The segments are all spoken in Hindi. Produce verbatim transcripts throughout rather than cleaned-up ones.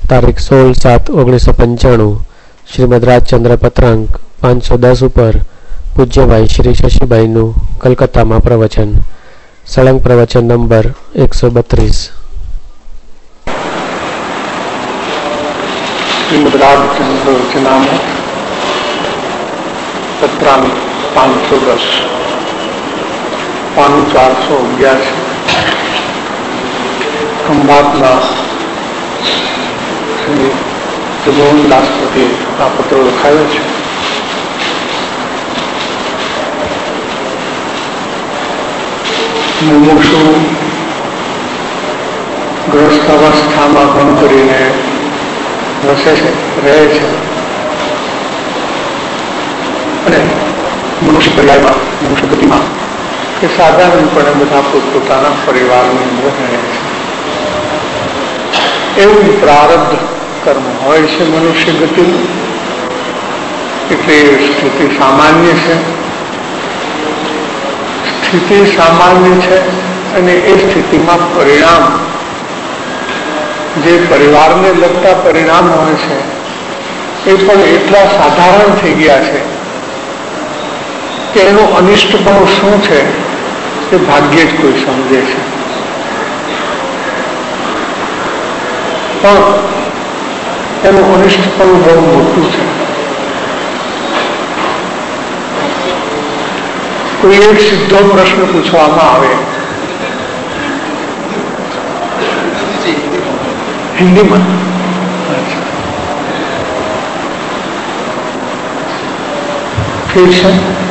તારીખ સોળ સાત ઓગણીસો પંચાણું શ્રીમદ રાજચંદ્ર પત્રાંક પાંચસો દસ ઉપર પૂજ્યભાઈ શ્રી શશીભાઈનું કલકત્તામાં પ્રવચન. સળંગ પ્રવચન નંબર એકસો બત્રીસ. श्रीमद राजचंद्र वचनामृत पत्रांक पाँच सौ दस पानु चार सौ अग्यासी खंभातला श्री जगमोहनदास पटेल आ पत्र लखायो छे. मुमुक्षु ग्रस्त अवस्थाમાં ભણ કરીને વસે છે, રહે છે અને મનુષ્ય પરિવારમાં મનુષ્ય ગતિમાં કે સાધારણપણે બધા પોતપોતાના પરિવારની અંદર રહે છે. એવું પ્રારબ્ધ કર્મ હોય છે મનુષ્ય ગતિનું, એટલે સ્થિતિ સામાન્ય છે. સ્થિતિ સામાન્ય છે અને એ સ્થિતિમાં પરિણામ, જે પરિવારને લગતા પરિણામ હોય છે એ પણ એટલા સાધારણ થઈ ગયા છે કે એનું અનિષ્ટપણું શું છે એ ભાગ્યે જ કોઈ સમજે છે. પણ એનું અનિષ્ટપણું બહુ મોટું છે. કોઈ એક સીધો પ્રશ્ન પૂછવામાં આવે हिंदीમાં, फिर से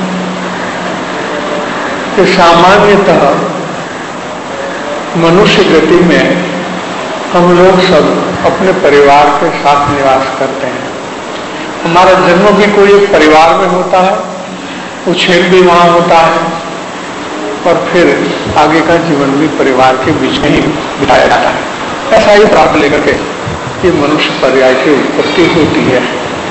कि सामान्यतः मनुष्य गति में हम लोग सब अपने परिवार के साथ निवास करते हैं. हमारा जन्म भी कोई एक परिवार में होता है, उछेर भी वहां होता है और फिर आगे का जीवन भी परिवार के बीच में ही बिताया जाता है. ऐसा ही प्राप्त लेकर के ये मनुष्य पर्याय की उत्पत्ति होती है.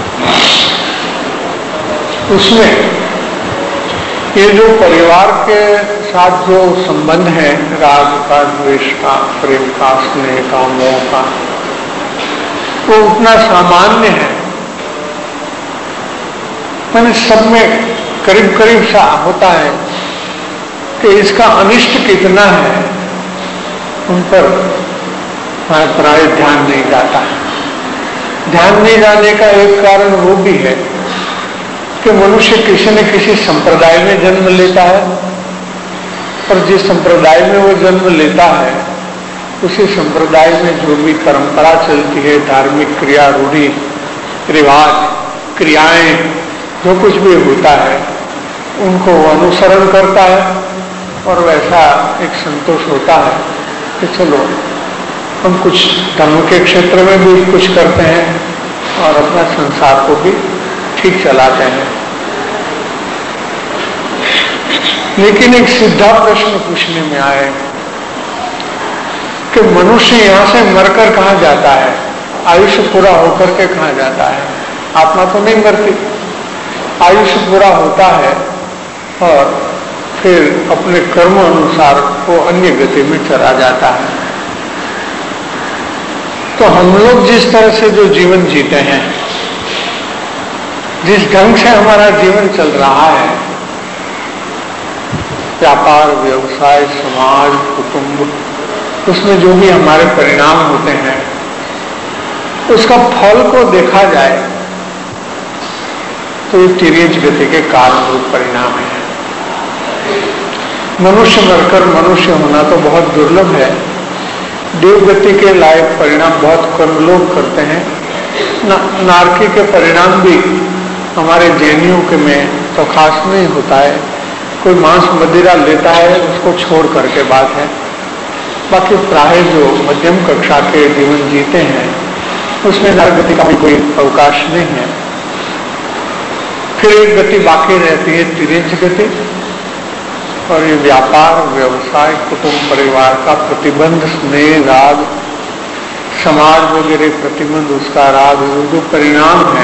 उसमें ये जो परिवार के साथ जो संबंध है, राग का, द्वेष का, प्रेम का, स्नेह का, मोह का, वो उतना सामान्य है. मैंने सब में करीब करीब सा होता है कि इसका अनिष्ट कितना है उन पर प्राय ध्यान नहीं जाता है. ध्यान नहीं जाने का एक कारण वो भी है कि मनुष्य किसी न किसी संप्रदाय में जन्म लेता है और जिस संप्रदाय में वो जन्म लेता है उसी संप्रदाय में जो भी परंपरा चलती है, धार्मिक क्रिया, रूढ़ी, रिवाज, क्रियाएं, जो कुछ भी होता है उनको वो अनुसरण करता है और वैसा एक संतोष होता है कि चलो हम कुछ धर्म के क्षेत्र में भी कुछ करते हैं और अपना संसार को भी ठीक चलाते हैं. लेकिन एक सीधा प्रश्न पूछने में आए कि मनुष्य यहां से मरकर कहां जाता है, आयुष्य पूरा होकर के कहां जाता है. आत्मा तो नहीं मरती, आयुष्य पूरा होता है और फिर अपने कर्म अनुसार वो अन्य गति में चला जाता है. तो हम लोग जिस तरह से जो जीवन जीते हैं, जिस ढंग से हमारा जीवन चल रहा है, व्यापार, व्यवसाय, समाज, कुटुंब, उसमें जो भी हमारे परिणाम होते हैं उसका फल को देखा जाए तो ये तिर्यज गति के कारण रूप परिणाम है. मनुष्य मरकर मनुष्य होना तो बहुत दुर्लभ है. देवगति के लायक परिणाम बहुत कम लोग करते हैं. ना, नारकी के परिणाम भी हमारे जैनियों के में तो खास नहीं होता है. कोई मांस मदिरा लेता है उसको छोड़ करके बात है. बाकी प्राय जो मध्यम कक्षा के जीवन जीते हैं उसमें नारगति का भी कोई अवकाश नहीं है. फिर एक गति बाकी रहती है तिर्यज गति, और ये व्यापार, व्यवसाय, कुटुंब, परिवार का प्रतिबंध, स्नेह, राग, समाज वगैरह प्रतिबंध, उसका राग, जो परिणाम है,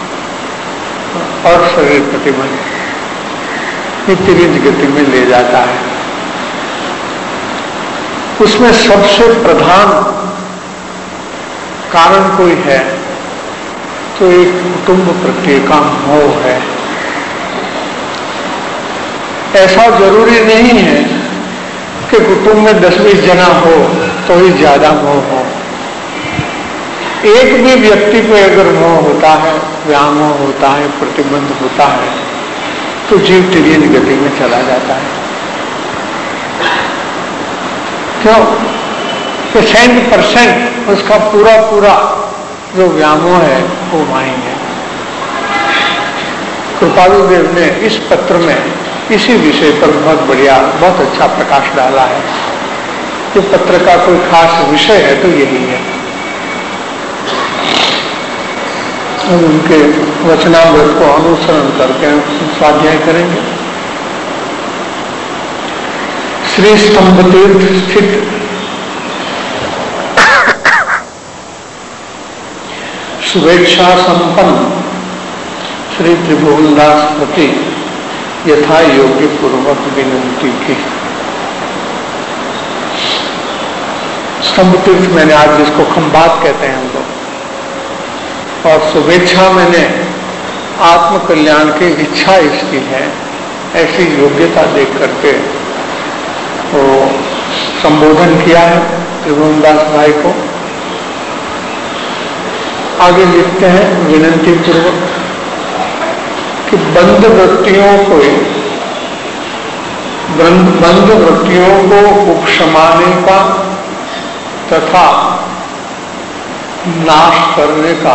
और शरीर प्रतिबंध, ये तिर्यज गति में ले जाता है. उसमें सबसे प्रधान कारण कोई है तो एक कुटुंब प्रत्येक का मोह है। ऐसा जरूरी नहीं है कि कुटुंब में दस बीस जना हो तो ही ज्यादा मोह हो। एक भी व्यक्ति को अगर मोह होता है, व्यामोह होता है, प्रतिबंध होता है तो जीव तिर्यन गति में चला जाता है। क्यों? कि सेंट परसेंट उसका पूरा पूरा जो व्यामोह है वो वहीं है। कृपालु देव ने इस पत्र में इसी विषय पर बहुत बढ़िया, बहुत अच्छा प्रकाश डाला है। कि पत्र का कोई खास विषय है तो यही है। अब उनके वचनामृत को अनुसरण करके स्वाध्याय करेंगे। श्री स्तंभ तीर्थ स्थित शुभेच्छा संपन्न श्री त्रिभुवनदास प्रति यथा योग्य पूर्वक विनंती की। स्तंभ तीर्थ मैंने आज जिसको खंबात कहते हैं हम लोग, और शुभेच्छा मैंने आत्म कल्याण की इच्छा इसकी है, ऐसी योग्यता देख करके वो संबोधन किया है त्रिभुवनदास भाई को। आगे लिखते हैं विनंती पूर्वक कि बंद वृत्तियों को बंद वृत्तियों को उपशमाने का तथा नाश करने का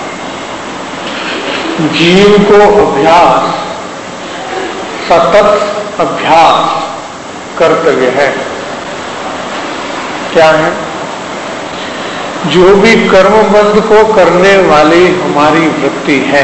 जीव को अभ्यास, सतत अभ्यास कर्तव्य है। क्या है? जो भी कर्म बंध को करने वाली हमारी वृत्ति है,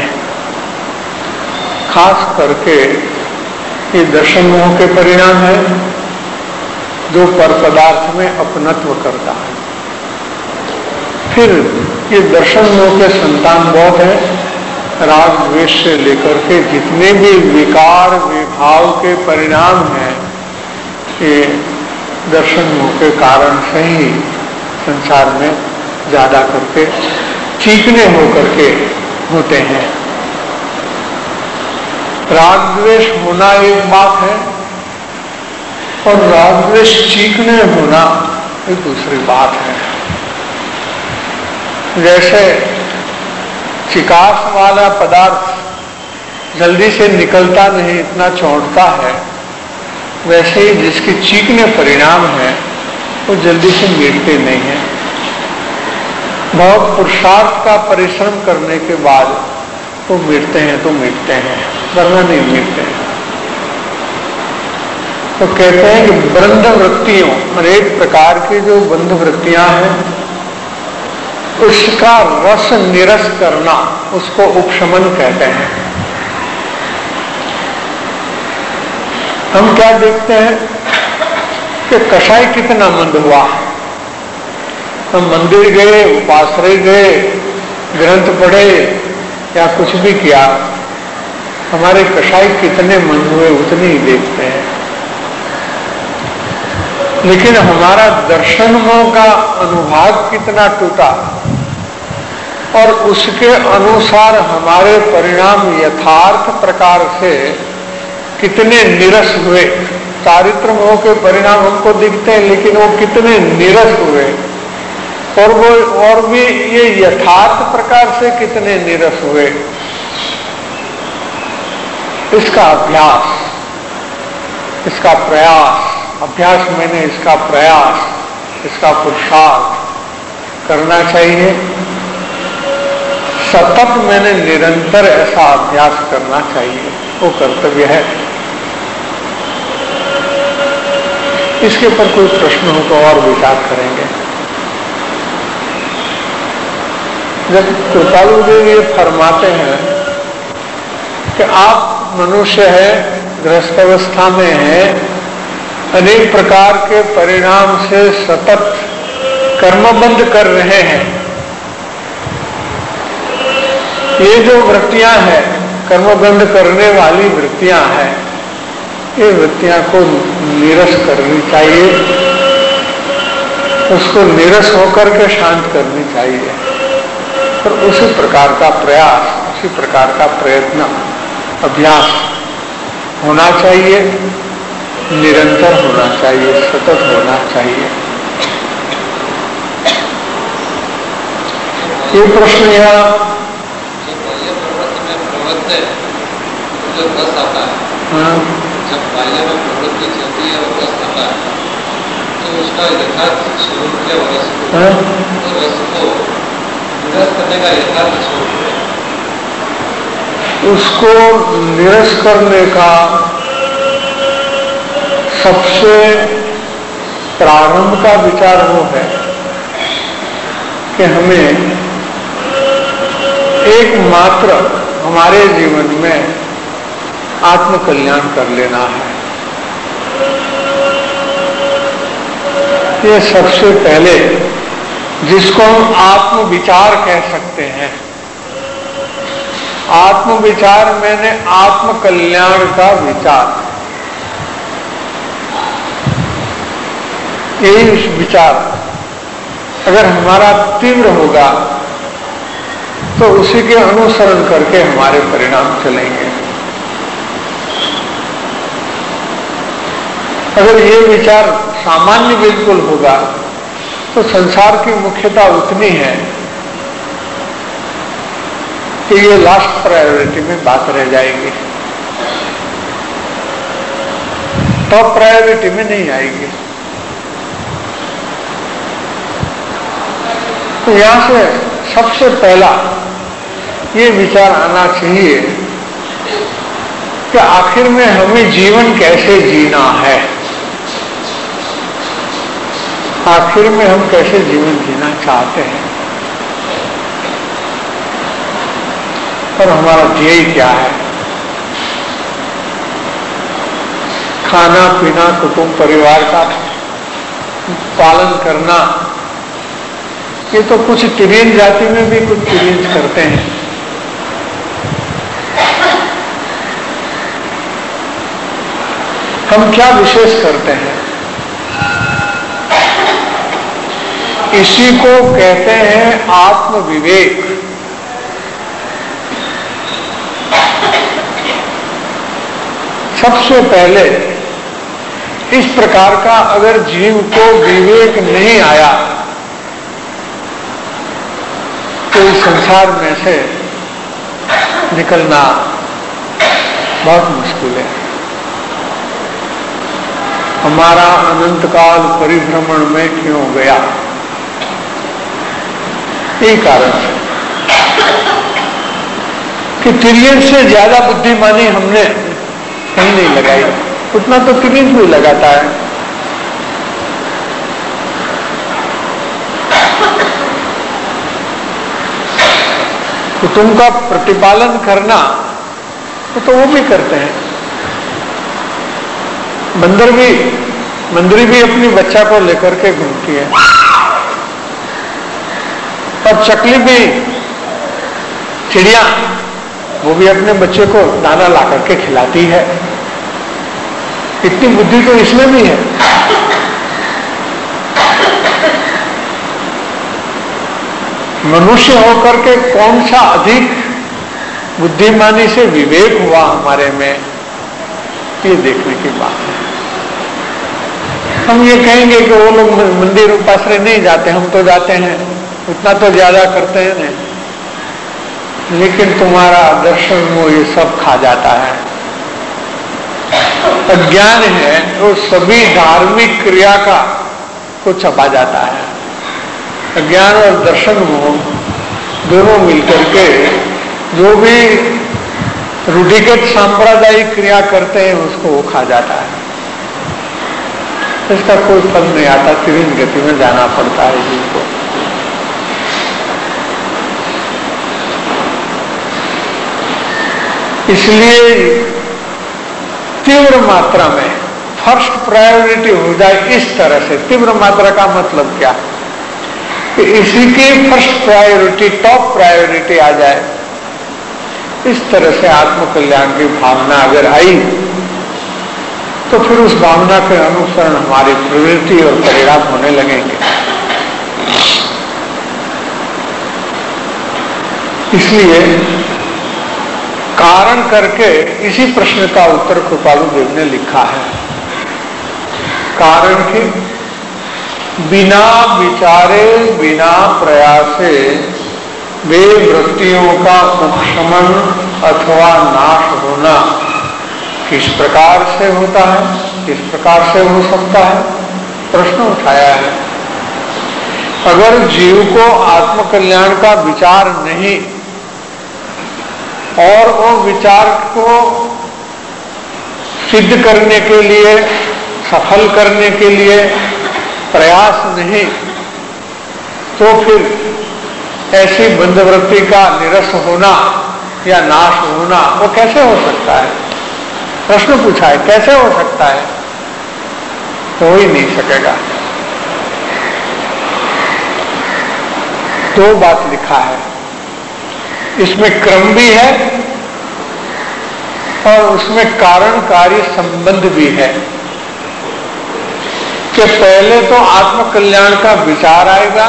खास करके ये दर्शन मोह के परिणाम है जो पर पदार्थ में अपनत्व करता है। फिर ये दर्शन मोह के संतान बहुत है, राग द्वेष से लेकर के जितने भी विकार विभाव के परिणाम हैं, ये दर्शन मोह के कारण से ही संसार में ज्यादा करके चीकने होकर के होते हैं। राग द्वेष होना एक बात है और राग द्वेष चीकने होना एक दूसरी बात है। जैसे चिकास वाला पदार्थ जल्दी से निकलता नहीं, इतना चौंटता है, वैसे ही जिसके चीकने परिणाम है वो जल्दी से मिटते नहीं है। बहुत पुरुषार्थ का परिश्रम करने के बाद वो मिटते हैं तो मिटते हैं, वरना नहीं मिटते हैं। तो कहते हैं कि बंध वृत्तियों, अनेक प्रकार की जो बंध वृत्तियां हैं, उसका रस निरस करना, उसको उपशमन कहते हैं। हम क्या देखते हैं कि कषाय कितना मंद हुआ। हम मंदिर गए, उपाश्रय गए, ग्रंथ पढ़े या कुछ भी किया, हमारे कषाय कितने मंद हुए उतने ही देखते हैं। लेकिन हमारा दर्शन मोह का अनुभाग कितना टूटा और उसके अनुसार हमारे परिणाम यथार्थ प्रकार से कितने निरस हुए। चारित्र मोह के परिणाम हमको दिखते हैं, लेकिन वो कितने निरस हुए, और वो और भी ये यथार्थ प्रकार से कितने निरस हुए। इसका अभ्यास, इसका प्रयास, अभ्यास मैंने इसका प्रयास, इसका पुरुषार्थ करना चाहिए। सतत मैंने निरंतर ऐसा अभ्यास करना चाहिए, वो कर्तव्य है। इसके ऊपर कोई प्रश्न हो तो और विचार करेंगे। जब कृपालु देव ये फरमाते हैं कि आप मनुष्य है, गृहस्थ अवस्था में है, अनेक प्रकार के परिणाम से सतत कर्मबंध कर रहे हैं, ये जो वृत्तियां हैं, कर्मबंध करने वाली वृत्तियां हैं, ये वृत्तियां को निरस करनी चाहिए, उसको निरस होकर के शांत करनी चाहिए। फिर उसी प्रकार का प्रयास, उसी प्रकार का प्रयत्न, अभ्यास होना चाहिए, निरंतर होना चाहिए, सतत होना चाहिए। ये प्रश्न यहाँ प्रवृत्ति है जो रस आता है, हाँ, जब बाह्य में प्रवृत्ति चलती है और रस आता है तो उसका यथार्थ स्वरूप क्या हो, रस को हाँ? तो रस को निरस्त करने का यथार्थ स्वरूप है। उसको निरस्त करने का सबसे प्रारंभ का विचार वो है कि हमें एकमात्र हमारे जीवन में आत्मकल्याण कर लेना है। ये सबसे पहले जिसको हम आत्मविचार कह सकते हैं। आत्मविचार मैंने आत्मकल्याण का विचार, यही विचार अगर हमारा तीव्र होगा तो उसी के अनुसरण करके हमारे परिणाम चलेंगे। अगर ये विचार सामान्य बिल्कुल होगा तो संसार की मुख्यता उतनी है कि ये लास्ट प्रायोरिटी में बात रह जाएगी, टॉप प्रायोरिटी में नहीं आएगी। तो यहां से सबसे पहला ये विचार आना चाहिए कि आखिर में हमें जीवन कैसे जीना है, आखिर में हम कैसे जीवन जीना चाहते हैं और हमारा ध्येय क्या है। खाना पीना, कुटुंब परिवार का पालन करना, ये तो कुछ तिर्यन जाति में भी कुछ तिर्यन करते हैं। हम क्या विशेष करते हैं, इसी को कहते हैं आत्मविवेक। सबसे पहले इस प्रकार का अगर जीव को विवेक नहीं आया तो इस संसार में से निकलना बहुत मुश्किल है। हमारा अनंतकाल परिभ्रमण में क्यों गया, यही कारण है कि तिर्यन से ज्यादा बुद्धिमानी हमने कहीं नहीं लगाई। उतना तो तिर्यन भी लगाता है। कुटुंब का प्रतिपालन करना तो, तो वो भी करते हैं। बंदर भी बंदरी भी अपनी बच्चा को लेकर के घूमती है, और चकली भी, चिड़िया वो भी अपने बच्चे को दाना ला करके खिलाती है। इतनी बुद्धि तो इसमें भी है। मनुष्य होकर के कौन सा अधिक बुद्धिमानी से विवेक हुआ हमारे में, ये देखने की बात है। हम ये कहेंगे कि वो लोग मंदिर उपासरे नहीं जाते, हम तो जाते हैं, उतना तो ज्यादा करते हैं नहीं, लेकिन तुम्हारा दर्शन वो ये सब खा जाता है। अज्ञान है वो सभी धार्मिक क्रिया का को छपा जाता है। अज्ञान और दर्शन मोह दोनों मिलकर के जो भी रूढ़िगत सांप्रदायिक क्रिया करते हैं उसको वो खा जाता है। इसका कोई फल नहीं आता, तिर्यन गति में जाना पड़ता है जीव को। इसलिए तीव्र मात्रा में फर्स्ट प्रायोरिटी हो जाए इस तरह से। तीव्र मात्रा का मतलब क्या कि इसी की फर्स्ट प्रायोरिटी, टॉप प्रायोरिटी आ जाए। इस तरह से आत्मकल्याण की भावना अगर आई तो फिर उस भावना के अनुसरण हमारी प्रवृत्ति और परिणाम होने लगेंगे। इसलिए कारण करके इसी प्रश्न का उत्तर कृपालु देव ने लिखा है। कारण के बिना विचारे बिना प्रयासे वे वृत्तियों का उपशमन अथवा नाश होना किस प्रकार से होता है, किस प्रकार से हो सकता है, प्रश्न उठाया है। अगर जीव को आत्मकल्याण का विचार नहीं और वो विचार को सिद्ध करने के लिए, सफल करने के लिए प्रयास नहीं, तो फिर ऐसी बंधवृत्ति का निरस्त होना या नाश होना वो कैसे हो सकता है? प्रश्न पूछा है, कैसे हो सकता है? हो ही नहीं सकेगा। दो बात लिखा है, इसमें क्रम भी है और उसमें कारण कार्य संबंध भी है कि पहले तो आत्मकल्याण का विचार आएगा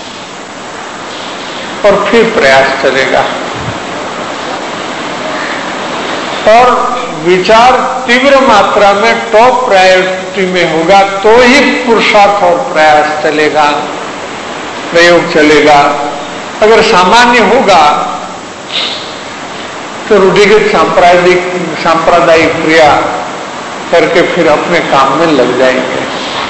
और फिर प्रयास चलेगा, और विचार तीव्र मात्रा में टॉप प्रायोरिटी में होगा तो ही पुरुषार्थ और प्रयास चलेगा, प्रयोग चलेगा। अगर सामान्य होगा तो रूढ़िगत सांप्रदायिक सांप्रदायिक क्रिया करके फिर अपने काम में लग जाएंगे।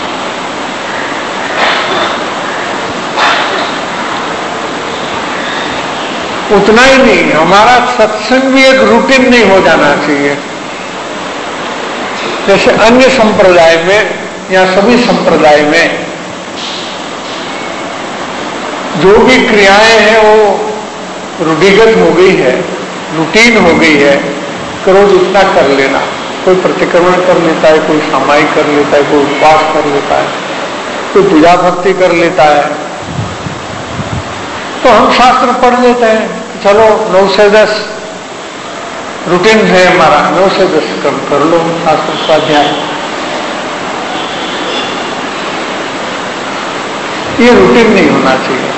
उतना ही नहीं, हमारा सत्संग भी एक रूटीन नहीं हो जाना चाहिए। जैसे अन्य संप्रदाय में या सभी संप्रदाय में जो भी क्रियाएं हैं वो रूढ़िगत हो गई है, रूटीन हो गई है कि रोज इतना कर लेना। कोई प्रतिक्रमण कर लेता है, कोई सामायिक कर लेता है, कोई उपवास कर लेता है, कोई पूजा भक्ति कर लेता है। तो हम शास्त्र पढ़ लेते हैं, चलो नौ से दस रूटीन है हमारा, नौ से दस कम कर लो शास्त्र स्वाध्याय। ये रूटीन नहीं होना चाहिए।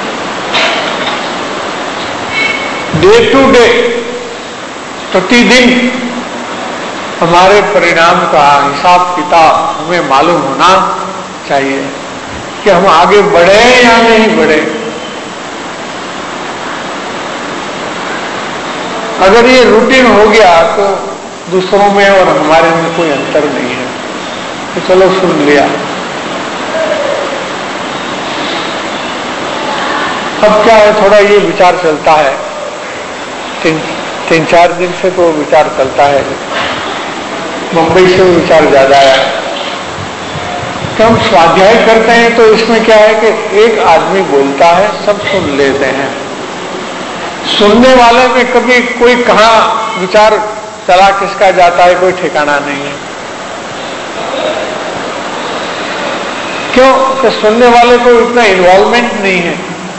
डे टू डे, प्रतिदिन हमारे परिणाम का हिसाब किताब हमें मालूम होना चाहिए कि हम आगे बढ़े या नहीं बढ़े। अगर ये रूटीन हो गया तो दूसरों में और हमारे में कोई अंतर नहीं है। तो चलो सुन लिया, अब क्या है, थोड़ा ये विचार चलता है, तीन तीन चार दिन से तो विचार चलता है। मुंबई से विचार ज्यादा है। तो हम स्वाध्याय करते हैं तो इसमें क्या है कि एक आदमी बोलता है, सब सुन लेते हैं। सुनने वाले में कभी कोई कहाँ विचार चला किसका जाता है कोई ठिकाना नहीं है। क्यों? कि सुनने वाले को इतना इन्वॉल्वमेंट नहीं है,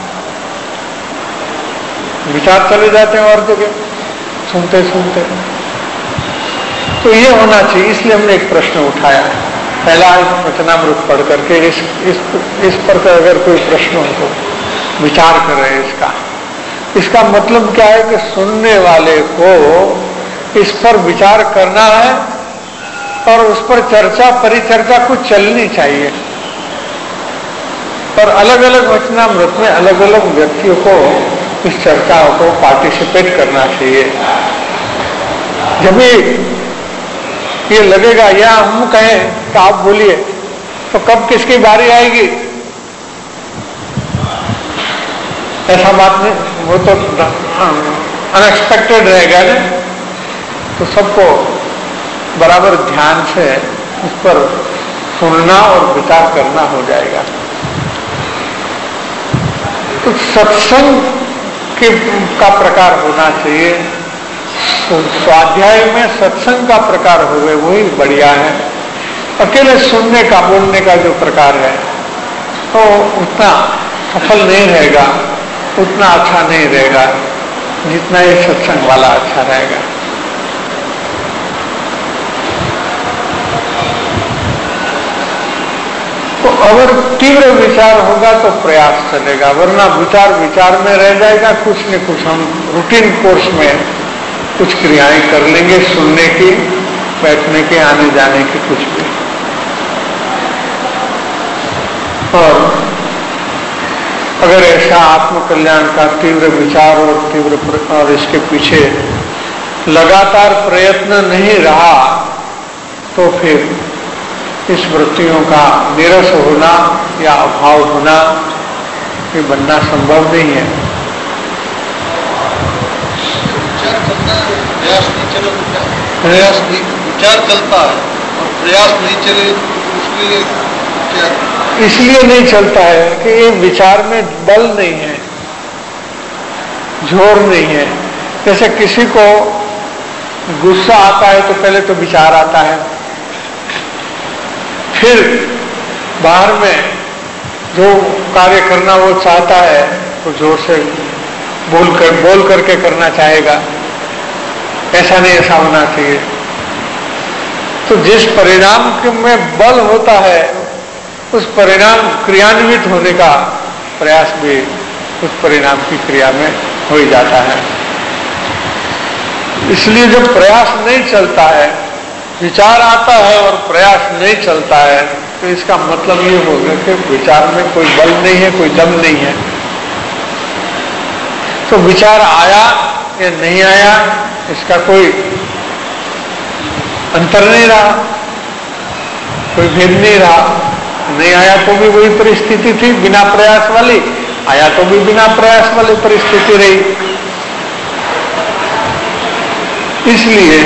विचार चले जाते हैं और जगह सुनते सुनते। तो ये होना चाहिए, इसलिए हमने एक प्रश्न उठाया है। पहला वचनामृत पढ़ करके इस इस इस पर अगर कोई प्रश्न हो तो विचार कर रहे हैं इसका। इसका मतलब क्या है कि सुनने वाले को इस पर विचार करना है और उस पर चर्चा परिचर्चा कुछ चलनी चाहिए। और अलग अलग वचनामृत में अलग अलग व्यक्तियों को इस चर्चा को पार्टिसिपेट करना चाहिए। जब ये लगेगा या हम कहें तो आप बोलिए, तो कब किसकी बारी आएगी ऐसा बात नहीं, वो तो अनएक्सपेक्टेड रहेगा ना। तो सबको बराबर ध्यान से उस पर सुनना और विचार करना हो जाएगा। तो सत्संग के का प्रकार होना चाहिए। तो स्वाध्याय में सत्संग का प्रकार हो गए वही बढ़िया है। अकेले सुनने का बोलने का जो प्रकार है तो उतना सफल नहीं रहेगा, उतना अच्छा नहीं रहेगा जितना ये सत्संग वाला अच्छा रहेगा। तो अगर तीव्र विचार होगा तो प्रयास चलेगा, वरना विचार विचार में रह जाएगा। कुछ न कुछ हम रूटीन कोर्स में कुछ क्रियाएं कर लेंगे, सुनने की, बैठने के, आने जाने की, कुछ भी। और अगर ऐसा आत्मकल्याण का तीव्र विचार और तीव्र और इसके पीछे लगातार प्रयत्न नहीं रहा तो फिर इस वृत्तियों का निरस होना या अभाव होना ये बनना संभव नहीं है। विचार चलता है, प्रयास नहीं चले तो क्या? प्रयास नहीं, विचार चलता है और प्रयास नहीं चले उसके लिए क्या? इसलिए नहीं चलता है कि ये विचार में बल नहीं है, जोर नहीं है। जैसे किसी को गुस्सा आता है तो पहले तो विचार आता है, फिर बाहर में जो कार्य करना वो चाहता है तो जोर से बोल कर बोल करके करना चाहेगा। ऐसा नहीं, ऐसा होना चाहिए। तो जिस परिणाम में बल होता है उस परिणाम क्रियान्वित होने का प्रयास भी उस परिणाम की क्रिया में हो ही जाता है। इसलिए जब प्रयास नहीं चलता है, विचार आता है और प्रयास नहीं चलता है, तो इसका मतलब ये हो गया कि विचार में कोई बल नहीं है, कोई दम नहीं है। तो विचार आया या नहीं आया इसका कोई अंतर नहीं रहा, कोई भेद नहीं रहा। नहीं आया तो भी वही परिस्थिति थी बिना प्रयास वाली, आया तो भी बिना प्रयास वाली परिस्थिति रही। इसलिए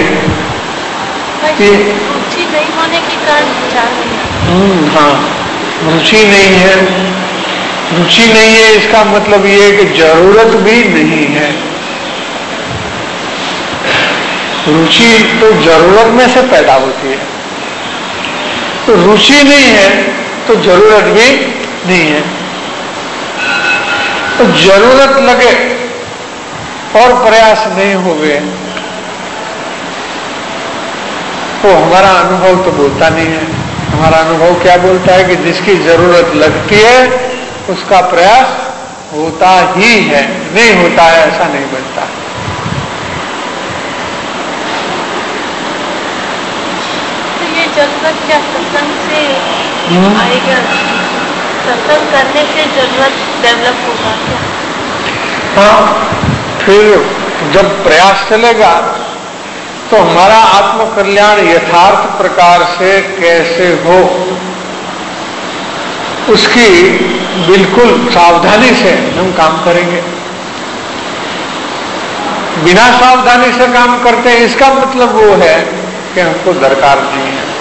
रुचि नहीं होने के कारण विचार नहीं। हाँ, रुचि नहीं है। रुचि नहीं है इसका मतलब ये है कि जरूरत भी नहीं है। रुचि तो जरूरत में से पैदा होती है, तो रुचि नहीं है तो जरूरत भी नहीं है। तो जरूरत लगे और प्रयास नहीं हुए तो हमारा अनुभव तो बोलता नहीं है। हमारा अनुभव क्या बोलता है कि जिसकी जरूरत लगती है उसका प्रयास होता ही है, नहीं होता है ऐसा नहीं बनता। तो ये जरूरत क्या सत्संग से आएगा? सत्संग करने से जरूरत डेवलप होगा क्या? हाँ, फिर जब प्रयास चलेगा तो हमारा आत्मकल्याण यथार्थ प्रकार से कैसे हो उसकी बिल्कुल सावधानी से हम काम करेंगे। बिना सावधानी से काम करते हैं इसका मतलब वो है कि हमको दरकार नहीं है।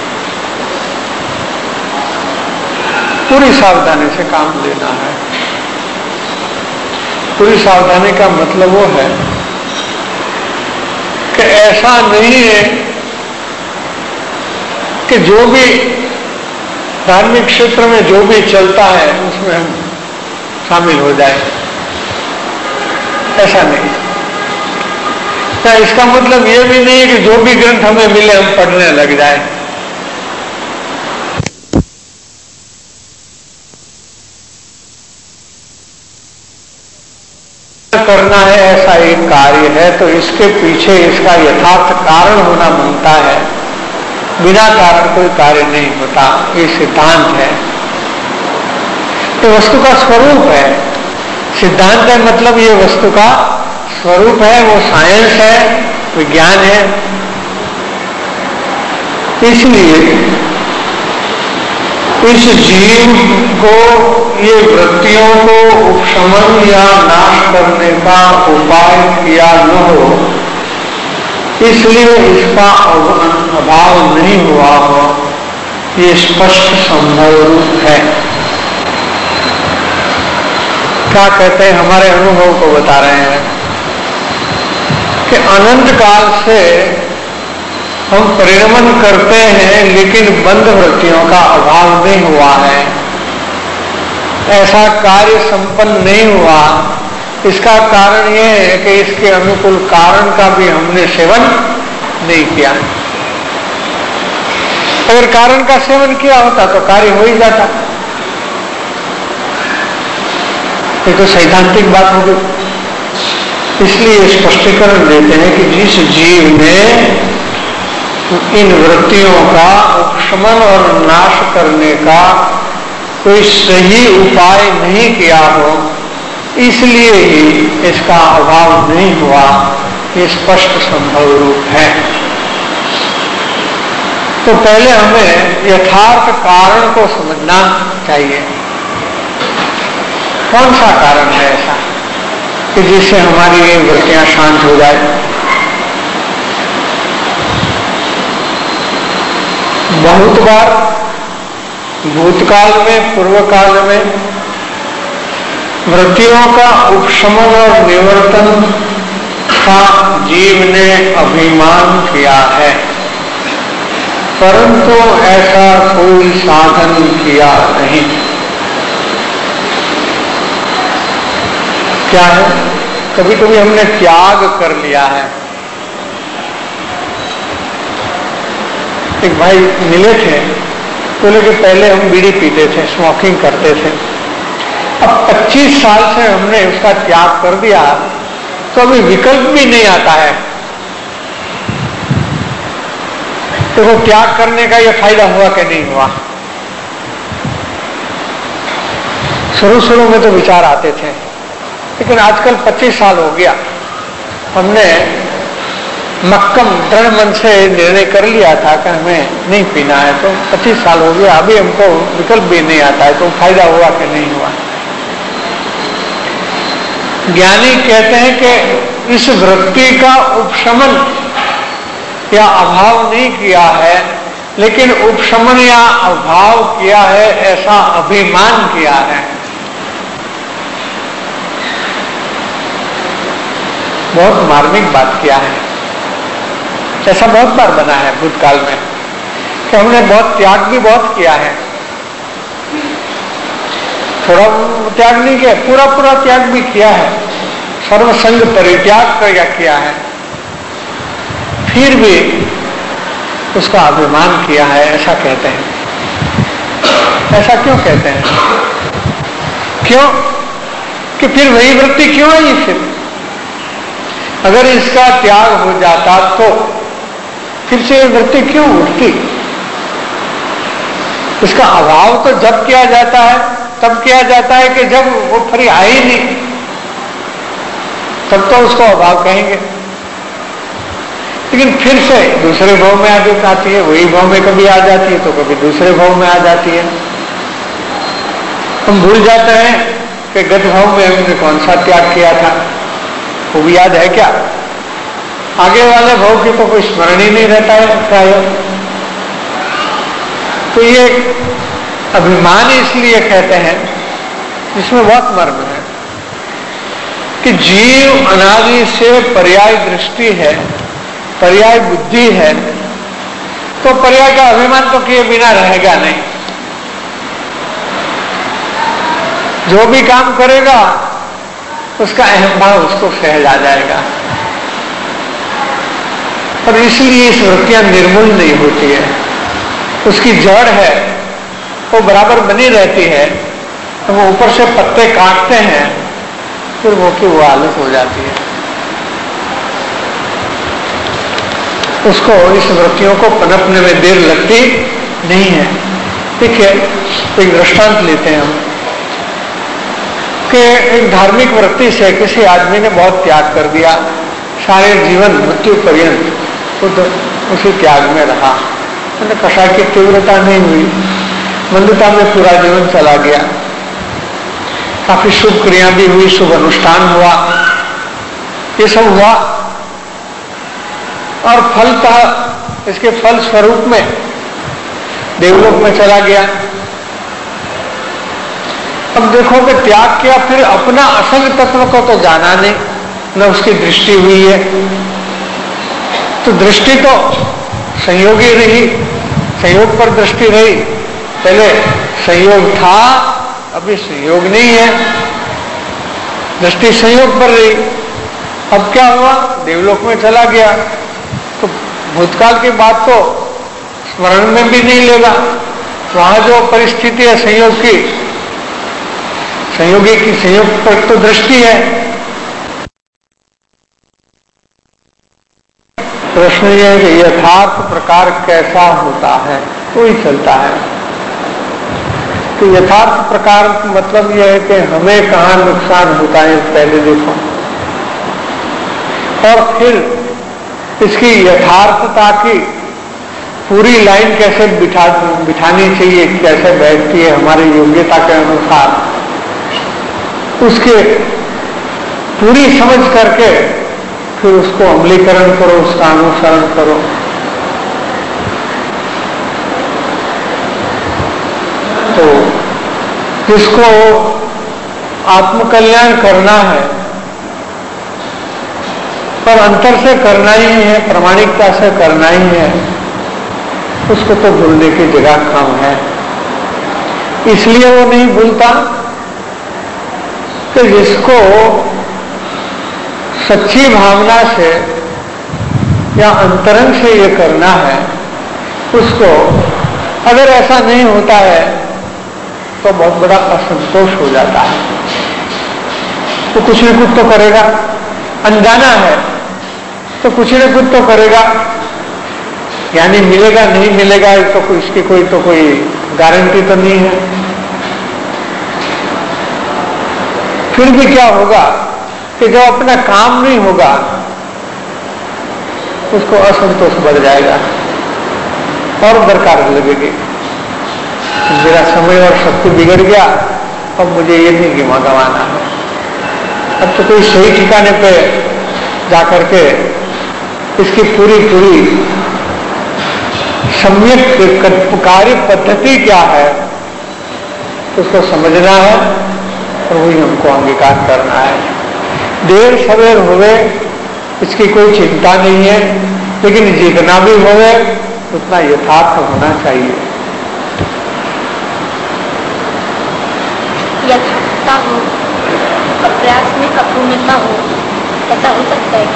पूरी सावधानी से काम लेना है। पूरी सावधानी का मतलब वो है कि ऐसा नहीं है कि जो भी धार्मिक क्षेत्र में जो भी चलता है उसमें हम शामिल हो जाए, ऐसा नहीं। क्या इसका मतलब ये भी नहीं है कि जो भी ग्रंथ हमें मिले हम पढ़ने लग जाए। करना है ऐसा एक कार्य है तो इसके पीछे इसका यथार्थ कारण होना बनता है। बिना कारण कोई कार्य नहीं होता, ये सिद्धांत है। तो वस्तु का स्वरूप है। सिद्धांत है मतलब ये वस्तु का स्वरूप है, वो साइंस है, विज्ञान है। इसलिए इस जीव को ये वृत्तियों को उपशमन या नाश करने का उपाय किया न हो, इसलिए इसका अभाव नहीं हुआ हो, ये स्पष्ट संभव है। क्या कहते हैं, हमारे अनुभव को बता रहे हैं कि अनंत काल से हम परिणमन करते हैं लेकिन बंध वृत्तियों का अभाव नहीं हुआ है। ऐसा कार्य संपन्न नहीं हुआ। इसका कारण यह है कि इसके अनुकूल कारण का भी हमने सेवन नहीं किया। अगर कारण का सेवन किया होता तो कार्य हो ही जाता। ये तो सैद्धांतिक बात होगी। इसलिए स्पष्टीकरण देते हैं कि जिस जीव ने इन वृत्तियों का उपशमन और नाश करने का कोई सही उपाय नहीं किया हो, इसलिए ही इसका अभाव नहीं हुआ, ये स्पष्ट संभव रूप है। तो पहले हमें यथार्थ कारण को समझना चाहिए। कौन सा कारण है ऐसा कि जिससे हमारी ये वृत्तियां शांत हो जाए? बहुत बार भूतकाल में, पूर्व काल में वृत्तियों का उपशमन और निवर्तन का जीव ने अभिमान किया है, परंतु ऐसा कोई साधन किया नहीं। क्या है? कभी कभी हमने त्याग कर लिया है। एक भाई मिले थे, बोले कि पहले हम बीड़ी पीते थे, स्मोकिंग करते थे, अब पच्चीस साल से हमने उसका त्याग कर दिया, तो अभी विकल्प भी नहीं आता है। तो वो त्याग करने का ये फायदा हुआ कि नहीं हुआ? शुरू शुरू में तो विचार आते थे, लेकिन आजकल पच्चीस साल हो गया, हमने मक्कम दृढ़ मन से निर्णय कर लिया था कि हमें नहीं पीना है, तो पच्चीस साल हो गया, अभी हमको विकल्प भी नहीं आता है, तो फायदा हुआ कि नहीं हुआ? ज्ञानी कहते हैं कि इस वृत्ति का उपशमन या अभाव नहीं किया है, लेकिन उपशमन या अभाव किया है, ऐसा अभिमान किया है। बहुत मार्मिक बात किया है। ऐसा बहुत बार बना है भूतकाल में कि हमने बहुत त्याग भी बहुत किया है। थोड़ा त्याग नहीं किया, पूरा पूरा त्याग भी किया है, सर्वसंग परित्याग किया है, फिर भी उसका अभिमान किया है, ऐसा कहते हैं। ऐसा क्यों कहते हैं? क्यों कि फिर वही वृत्ति क्यों आई? फिर अगर इसका त्याग हो जाता तो फिर से वृत्ति क्यों उठती? इसका अभाव तो जब किया जाता है, तब किया जाता है कि जब वो फिर आई नहीं, तब तो उसको अभाव कहेंगे। लेकिन फिर से दूसरे भाव में आदत आती है, वही भाव में कभी आ जाती है तो कभी दूसरे भाव में आ जाती है। हम भूल जाते हैं कि गत भाव में हमने कौन सा त्याग किया था, वो भी याद है क्या? आगे वाले भाव की तो कोई स्मरण ही नहीं रहता है प्राय। तो ये अभिमान इसलिए कहते हैं, इसमें बहुत मर्म है कि जीव अनादि से पर्याय दृष्टि है, पर्याय बुद्धि है, तो पर्याय का अभिमान तो किए बिना रहेगा नहीं। जो भी काम करेगा उसका अहम भाव उसको सहज आ जाएगा, और इसलिए इस वृत्तियां निर्मूल नहीं होती है। उसकी जड़ है वो बराबर बनी रहती है, तो वो ऊपर से पत्ते काटते हैं, फिर वो की वो हालत हो जाती है। उसको इस वृत्तियों को पनपने में देर लगती नहीं है। देखिए एक दृष्टांत लेते हैं हम कि एक धार्मिक वृत्ति से किसी आदमी ने बहुत त्याग कर दिया, सारे जीवन मृत्यु पर्यंत तो उसी त्याग में रहा, कषाय की तीव्रता नहीं हुई, मंदता में पूरा जीवन चला गया, काफी शुभ क्रिया भी हुई, शुभ अनुष्ठान हुआ, ये सब हुआ, और फलतः इसके फल स्वरूप में देवलोक में चला गया। अब देखो कि त्याग किया, फिर अपना असंग तत्व को तो जाना नहीं, न उसकी दृष्टि हुई है, तो दृष्टि तो संयोगी रही, संयोग पर दृष्टि रही। पहले संयोग था, अभी संयोग नहीं है, दृष्टि संयोग पर रही। अब क्या हुआ? देवलोक में चला गया। तो भूतकाल की बात तो स्मरण में भी नहीं लेगा। वहां जो परिस्थिति है संयोग की, संयोगी की संयोग पर तो दृष्टि है। प्रश्न यह है कि यथार्थ प्रकार कैसा होता है, तो ही चलता है। तो यथार्थ प्रकार मतलब यह है कि हमें कहाँ नुकसान होता है पहले देखो, और फिर इसकी यथार्थता की पूरी लाइन कैसे बिठा बिठानी चाहिए, कैसे बैठती है हमारी योग्यता के अनुसार, उसके पूरी समझ करके फिर उसको अमलीकरण करो, उसका अनुसरण करो। तो जिसको आत्मकल्याण करना है पर अंतर से करना ही है, प्रामाणिकता से करना ही है, उसको तो भूलने की जगह कम है। इसलिए वो नहीं भूलता कि जिसको सच्ची भावना से या अंतरंग से ये करना है, उसको अगर ऐसा नहीं होता है तो बहुत बड़ा असंतोष हो जाता है। तो कुछ न कुछ तो करेगा, अनजाना है तो कुछ न कुछ तो करेगा, यानी मिलेगा नहीं मिलेगा तो इसकी कोई तो कोई गारंटी तो नहीं है। फिर भी क्या होगा कि जब अपना काम नहीं होगा उसको असंतोष बढ़ जाएगा और दरकार लगेगी, मेरा समय और शक्ति बिगड़ गया, अब मुझे ये नहीं गिमा गंवाना है। अब तो कोई सही ठिकाने पे जाकर के इसकी पूरी पूरी सम्यक कार्य पद्धति क्या है उसको समझना है और वही हमको अंगीकार करना है। देर सवेर होवे इसकी कोई चिंता नहीं है, लेकिन जितना भी होवे उतना यथार्थ होना चाहिए। यथार्थता हो, प्रयास में अपूर्णता हो, ऐसा हो सकता है।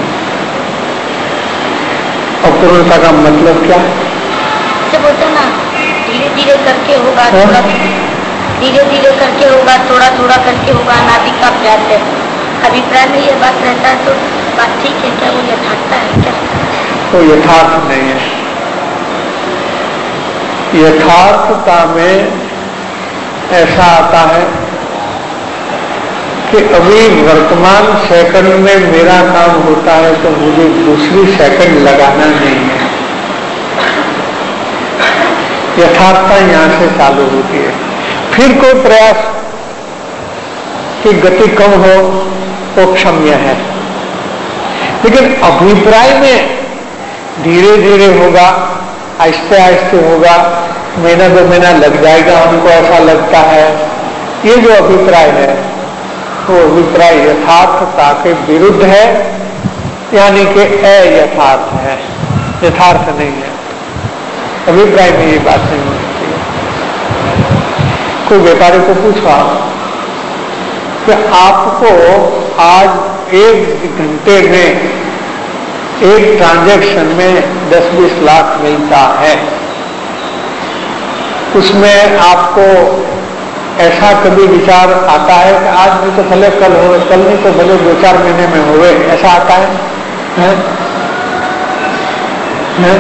अपूर्णता का मतलब क्या? जब बोलते ना धीरे धीरे करके होगा, थोड़ा धीरे धीरे करके होगा, थोड़ा थोड़ा करके होगा, नाभिक का प्रयास है। अभिप्राय में ये बात रहता है तो बात ठीक है क्या? वो यथार्थता है क्या? तो यथार्थ नहीं है। यथार्थता में ऐसा आता है कि अभी वर्तमान सेकंड में मेरा काम होता है तो मुझे दूसरी सेकंड लगाना नहीं है। यथार्थता यहां से चालू होती है। फिर कोई प्रयास की गति कम हो तो क्षम्य है, लेकिन अभिप्राय में धीरे धीरे होगा, आहिस्ते आहिस्ते होगा, महीना दो महीना लग जाएगा, हमको ऐसा लगता है। ये जो अभिप्राय है वो अभिप्राय यथार्थता के विरुद्ध है, यानी कि अयथार्थ है, यथार्थ नहीं है। अभिप्राय में ये बात नहीं हो सकती है। कोई व्यापारी को पूछा कि आपको आज एक घंटे में एक ट्रांजैक्शन में दस बीस लाख मिलता है, उसमें आपको ऐसा कभी विचार आता है कि आज नहीं तो भले कल हो, कल नहीं तो भले दो चार महीने में होवे, ऐसा आता है, है? है?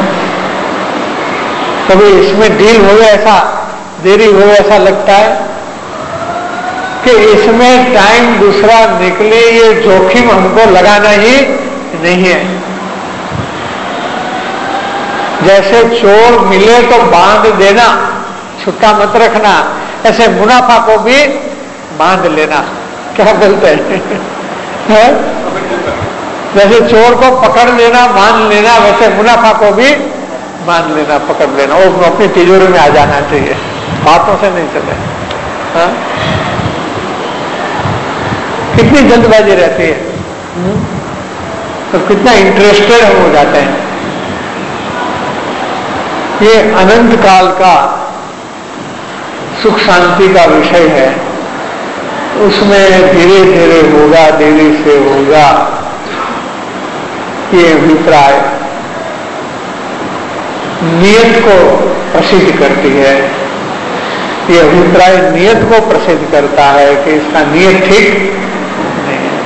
कभी इसमें डील होवे, ऐसा देरी होवे, ऐसा लगता है कि इसमें टाइम दूसरा निकले, ये जोखिम हमको लगाना ही नहीं है। जैसे चोर मिले तो बांध देना, छुट्टा मत रखना, ऐसे मुनाफा को भी बांध लेना। क्या बोलते हैं? है? जैसे चोर को पकड़ लेना, बांध लेना, वैसे मुनाफा को भी बांध लेना, पकड़ लेना। वो अपनी तिजोरी में आ जाना चाहिए, हाथों से नहीं चले। हा? कितनी जल्दबाजी रहती है, तो कितना इंटरेस्टेड हम हो जाते हैं। ये अनंत काल का सुख शांति का विषय है, उसमें धीरे धीरे होगा, देरी से होगा, ये अभिप्राय नियत को प्रसिद्ध करती है। ये अभिप्राय नियत को प्रसिद्ध करता है कि इसका नियत ठीक नहीं है।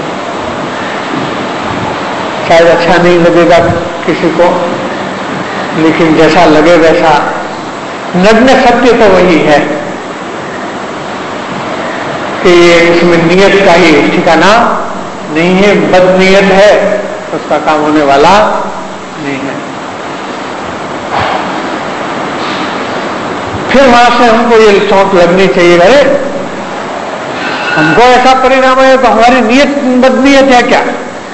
शायद अच्छा नहीं लगेगा किसी को, लेकिन जैसा लगे वैसा नग्न सत्य तो वही है कि ये इसमें नियत का ही ठिकाना नहीं है। बदनियत है, उसका काम होने वाला नहीं है। फिर वहां से हमको ये चोट लगनी चाहिए, अरे हमको ऐसा परिणाम है तो हमारी नियत बदनियत है क्या,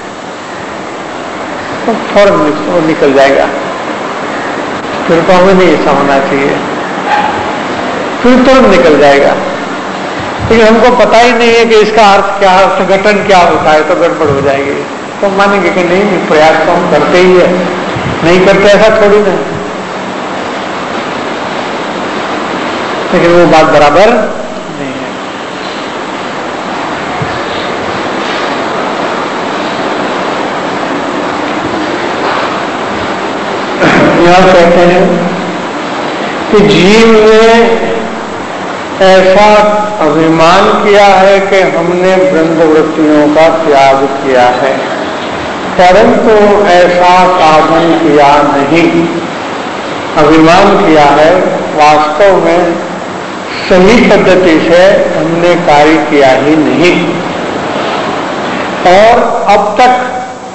तो फौरन वो निकल जाएगा। फिर तो हमें नहीं ऐसा होना चाहिए, फिर तुरंत निकल जाएगा। लेकिन हमको पता ही नहीं है कि इसका अर्थ क्या, अर्थ क्या होता है, तो गड़बड़ हो जाएगी। तो मानेंगे कि नहीं नहीं प्रयास तो हम करते ही है, नहीं करते ऐसा थोड़ी ना। लेकिन वो बात बराबर नहीं है। यहां कहते हैं कि जीव ने ऐसा अभिमान किया है कि हमने ब्रह्मवृत्तियों का त्याग किया है, परंतु ऐसा साधन किया नहीं। अभिमान किया है, वास्तव में सही पद्धति से हमने कार्य किया ही नहीं। और अब तक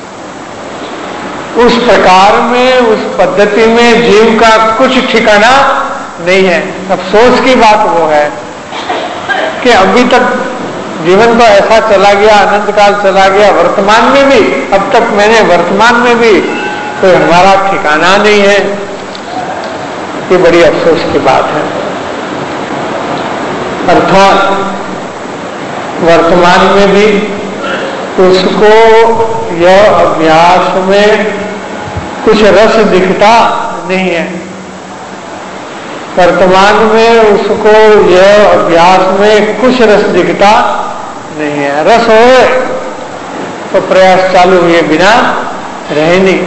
उस प्रकार में, उस पद्धति में जीव का कुछ ठिकाना नहीं है। अफसोस की बात वो है कि अभी तक जीवन तो ऐसा चला गया, अनंत काल चला गया, वर्तमान में भी, अब तक मैंने वर्तमान में भी कोई हमारा ठिकाना नहीं है। ये बड़ी अफसोस की बात है। अर्थात वर्तमान में भी उसको यह अभ्यास में कुछ रस दिखता नहीं है। वर्तमान में उसको यह अभ्यास में कुछ रस दिखता नहीं है। रस हो तो प्रयास चालू हुए बिना रहे नहीं।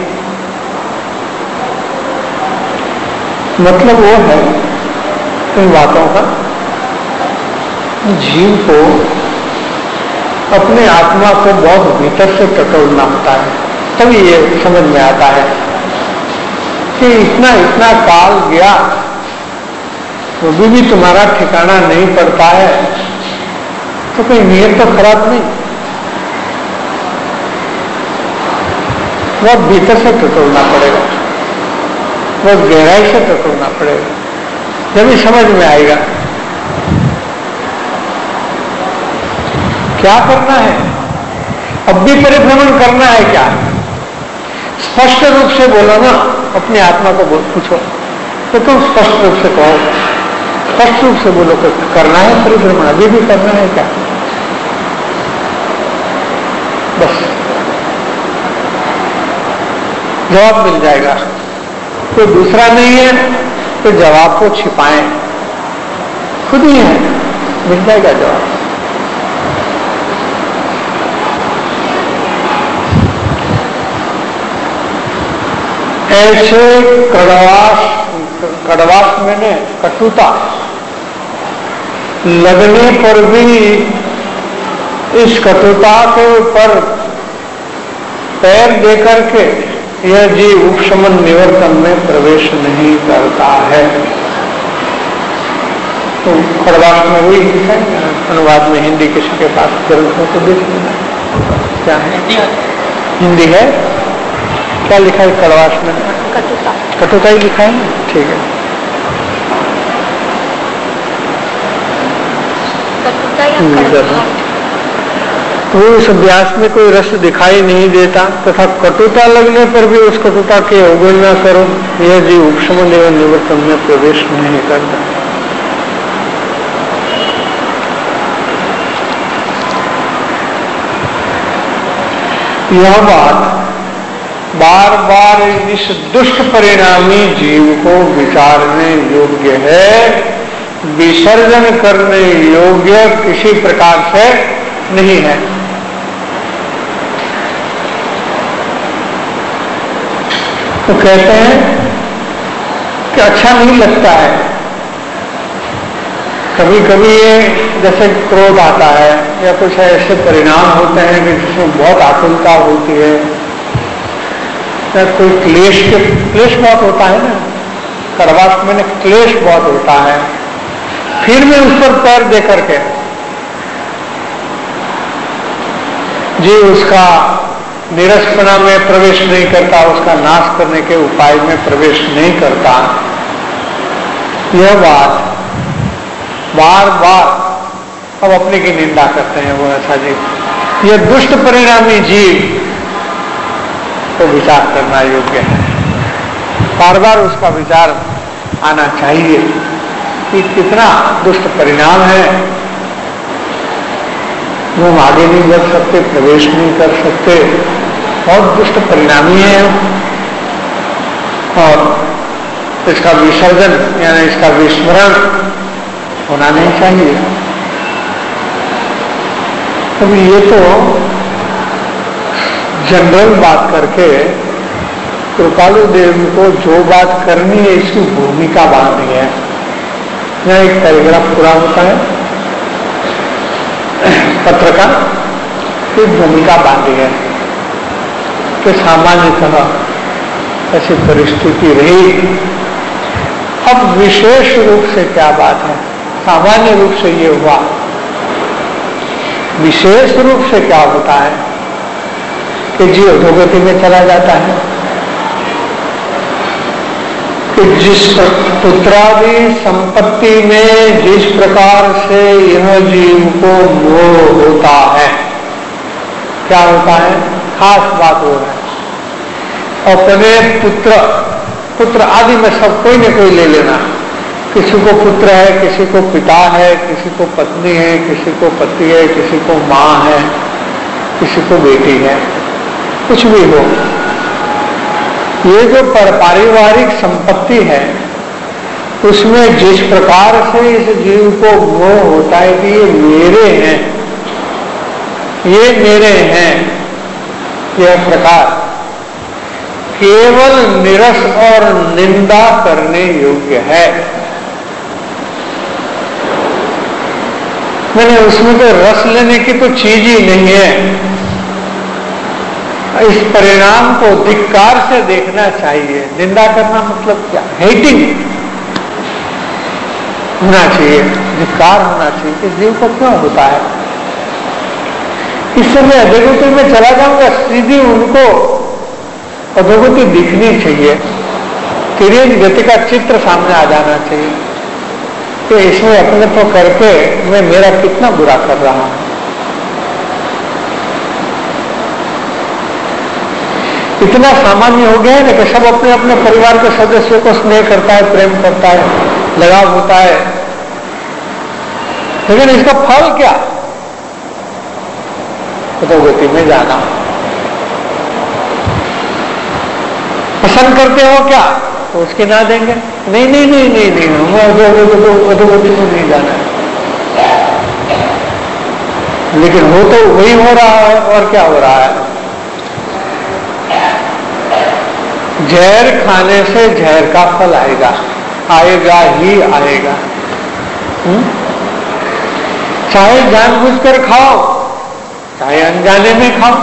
मतलब वो है इन बातों का, जीव को अपने आत्मा को बहुत भीतर से टटोलना होता है, तभी ये समझ में आता है कि इतना इतना काल गया तो भी, भी तुम्हारा ठिकाना नहीं पड़ता है, तो कोई नियत तो खराब नहीं। वह भीतर से टटोलना पड़ेगा, वह गहराई से टटोलना पड़ेगा, जब भी समझ में आएगा क्या करना है। अब भी परिभ्रमण करना है क्या, स्पष्ट रूप से बोलो ना, अपने आत्मा को पूछो तो तुम स्पष्ट रूप से कहो, स्पष्ट रूप से बोलो कि करना है परिभ्रमण, अभी भी करना है क्या। बस जवाब मिल जाएगा। कोई दूसरा नहीं है तो जवाब को छिपाएं, खुद ही है, मिल जाएगा जवाब। ऐसे कड़वास, कड़वास मैंने कटुता लगने पर भी इस कटुता के ऊपर पैर देकर के यह जीव उपशमन निवर्तन में प्रवेश नहीं करता है। तो कड़वास में वही है, अनुवाद में हिंदी किसी के पास ग्रंथ हो तो देख लेना क्या है। हिंदी है, क्या लिखा है कड़वास में? कटुता। कटुता ही लिखा है ना, ठीक है। कटुता या कड़वा। वो उस अभ्यास में कोई रस दिखाई नहीं देता तथा कटुता लगने पर भी उस कटुता की अवहेलना करो, यह जीव उपशमन एवं निवर्तन में प्रवेश नहीं करता। यह बात बार बार इस दुष्ट परिणामी जीव को विचारने योग्य है, विसर्जन करने योग्य किसी प्रकार से नहीं है। तो कहते हैं कि अच्छा नहीं लगता है। कभी कभी ये जैसे क्रोध आता है या कुछ ऐसे परिणाम होते हैं कि जिसमें बहुत आकुलता होती है, या कोई क्लेश के क्लेश बहुत होता है ना, कर्वात्म में क्लेश बहुत होता है, फिर भी उस पर पैर दे करके जी उसका निरसपना में प्रवेश नहीं करता, उसका नाश करने के उपाय में प्रवेश नहीं करता। यह बात बार बार अब अपने की निंदा करते हैं वो ऐसा जीव, यह दुष्ट परिणामी जीव को विचार करना योग्य है। बार बार उसका विचार आना चाहिए कि कितना दुष्ट परिणाम है, वो हम आगे नहीं बढ़ सकते, प्रवेश नहीं कर सकते, बहुत दुष्ट परिणामी है और इसका विसर्जन यानी इसका विस्मरण होना नहीं चाहिए। तो ये तो जनरल बात करके कृपालु देव को जो बात करनी है इसकी भूमिका बांधी है। यह एक पैराग्राफ पूरा होता है पत्र का, की भूमिका बांधी है कि सामान्यतः ऐसी परिस्थिति रही। अब विशेष रूप से क्या बात है, सामान्य रूप से ये हुआ, विशेष रूप से क्या होता है कि जीव अधोगति में चला जाता है, कि जिस पुत्रादि संपत्ति में जिस प्रकार से यह जीव को मोह होता है, क्या होता है, खास बात हो रहा है। अपने पुत्र पुत्र आदि में सब कोई न कोई ले लेना, किसी को पुत्र है, किसी को पिता है, किसी को पत्नी है, किसी को पति है, किसी को माँ है, किसी को बेटी है, कुछ भी हो। ये जो पारिवारिक संपत्ति है उसमें जिस प्रकार से इस जीव को मोह होता है कि ये मेरे हैं, ये मेरे हैं, यह प्रकार केवल निरस और निंदा करने योग्य है। मैंने उसमें तो रस लेने की तो चीज ही नहीं है। इस परिणाम को धिक्कार से देखना चाहिए। निंदा करना मतलब क्या, हेटिंग होना चाहिए, धिक्कार होना चाहिए कि जीव को क्यों होता है। इससे मैं अधोगति में चला जाऊंगा, सीधी उनको अधोगति दिखनी चाहिए, तिर्यक गति का चित्र सामने आ जाना चाहिए कि इसमें अपने तो करके मैं मेरा कितना बुरा कर रहा हूं। इतना सामान्य हो गया है ना कि सब अपने अपने परिवार के सदस्यों को स्नेह करता है, प्रेम करता है, लगाव होता है, लेकिन इसका फल क्या, अधोगति में जाना। पसंद करते हो क्या तो उसकी ना देंगे, नहीं नहीं नहीं नहीं नहीं हमें अधोगति में नहीं जाना है। लेकिन हो तो वही हो रहा है, और क्या हो रहा है, जहर खाने से जहर का फल आएगा, आएगा ही आएगा। हुँ? चाहे जानबूझकर खाओ, चाहे अनजाने में खाओ,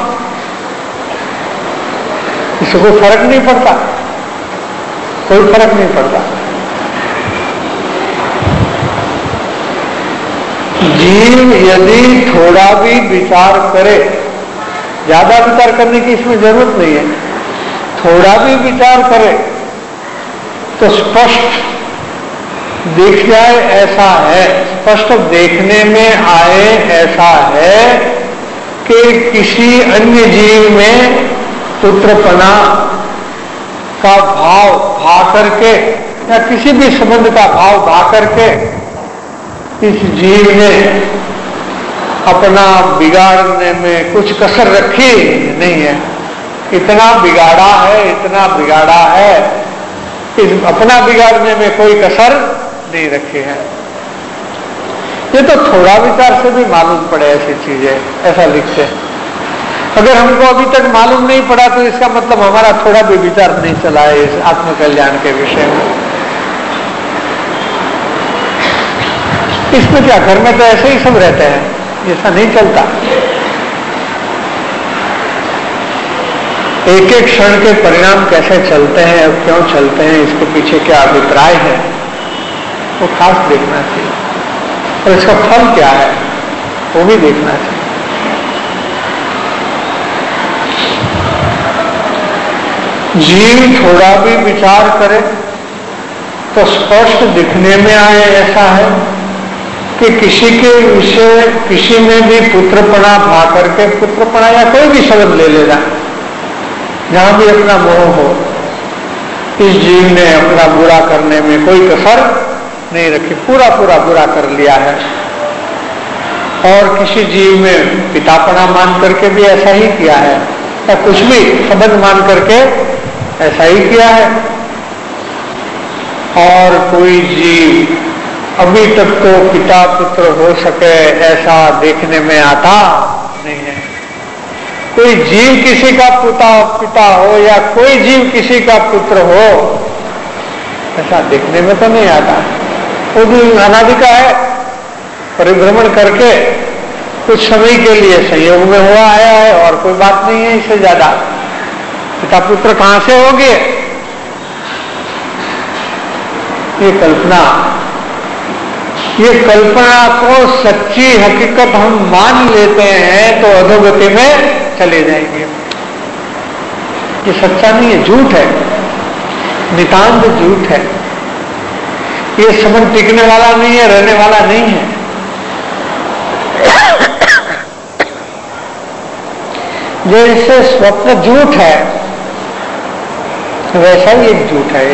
इससे कोई फर्क नहीं पड़ता, कोई फर्क नहीं पड़ता। जीव यदि थोड़ा भी विचार करे, ज्यादा विचार करने की इसमें जरूरत नहीं है, थोड़ा भी विचार करे तो स्पष्ट दिख जाए ऐसा है, स्पष्ट देखने में आए ऐसा है कि किसी अन्य जीव में पुत्रपना का भाव भा करके या किसी भी संबंध का भाव भा करके इस जीव ने अपना बिगाड़ने में कुछ कसर रखी नहीं है। इतना बिगाड़ा है, इतना बिगाड़ा है, इस अपना बिगाड़ने में कोई कसर नहीं रखी है। ये तो थोड़ा विचार से भी मालूम पड़े ऐसी चीजें, ऐसा लिखते हैं। अगर हमको अभी तक मालूम नहीं पड़ा तो इसका मतलब हमारा थोड़ा भी विचार नहीं चला है इस आत्मकल्याण के विषय में। इसमें क्या, घर में तो ऐसे ही सब रहते हैं, ऐसा नहीं चलता। एक एक क्षण के परिणाम कैसे चलते हैं और क्यों चलते हैं, इसके पीछे क्या अभिप्राय है, वो खास देखना चाहिए, और इसका फल क्या है वो भी देखना चाहिए। जीव थोड़ा भी विचार करे तो स्पष्ट दिखने में आए ऐसा है कि किसी के विषय, किसी में भी पुत्रपना भा करके, पुत्रपना या कोई भी शब्द ले लेना, जहां भी अपना मोह हो, इस जीव ने अपना बुरा करने में कोई कसर नहीं रखी, पूरा पूरा बुरा कर लिया है। और किसी जीव में पितापना मान करके भी ऐसा ही किया है, या कुछ भी संबंध मान करके ऐसा ही किया है। और कोई जीव अभी तक तो पिता पुत्र हो सके ऐसा देखने में आता नहीं है। कोई जीव किसी का पिता पिता हो या कोई जीव किसी का पुत्र हो, ऐसा देखने में तो नहीं आता। वो भी अनादि का है, परिभ्रमण करके कुछ समय के लिए संयोग में हुआ आया है और कोई बात नहीं है इससे ज्यादा। पिता पुत्र कहां से होंगे, ये कल्पना, ये कल्पना को सच्ची हकीकत हम मान लेते हैं तो अधोगति में चले जाएंगे। ये सच्चा नहीं है, झूठ है, नितांत झूठ है। ये संबंध टिकने वाला नहीं है, रहने वाला नहीं है। जैसे स्वप्न झूठ है वैसा ही एक झूठ है।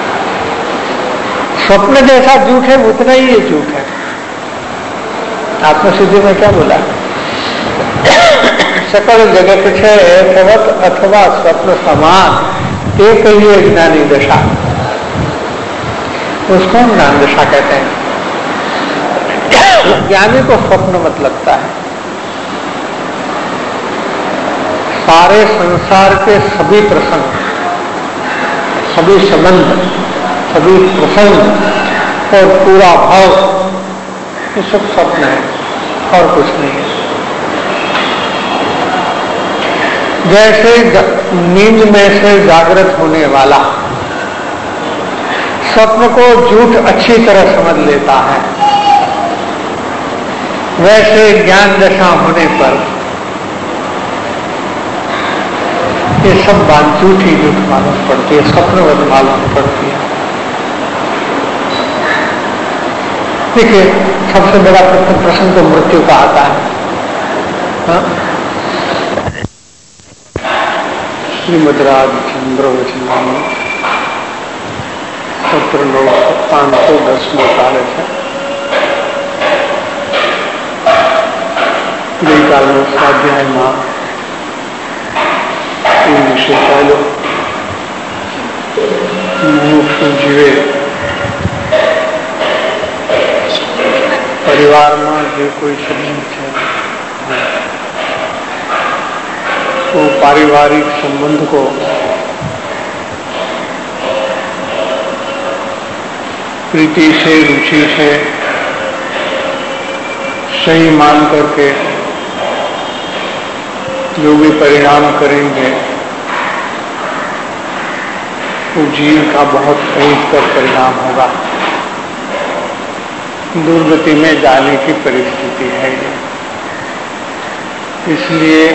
स्वप्न जैसा झूठ है उतना ही ये झूठ है। आत्मसिद्धि में क्या बोला, सकल जगत छे एवत अथवा स्वप्न समान एक ही ज्ञानी दशा, उसको हम ज्ञान दशा कहते हैं। ज्ञानी को स्वप्न मत लगता है। सारे संसार के सभी प्रसंग, सभी संबंध, सभी प्रसंग और पूरा भाव, ये सब स्वप्न है और कुछ नहीं है। जैसे नींद में से जागृत होने वाला स्वप्न को झूठ अच्छी तरह समझ लेता है, वैसे ज्ञान दशा होने पर ये सब बात झूठी झूठ मालूम पड़ती है, स्वप्नवत मालूम पड़ती है। देखिए, सबसे बड़ा प्रश्न प्रश्न तो मृत्यु का आता है। हाँ? श्रीमद रामचंद्र वचन सत्र नौ पांच सौ दसवां काल है। गई काल में स्वाध्याय मां विषय चालो मुमुक्षु जीवे परिवार में जो कोई संबंध है वो पारिवारिक संबंध को प्रीति से, रुचि से सही मान करके जो भी परिणाम करेंगे वो जीव का बहुत भयंकर परिणाम होगा। दुर्गति में जाने की परिस्थिति है ये। इसलिए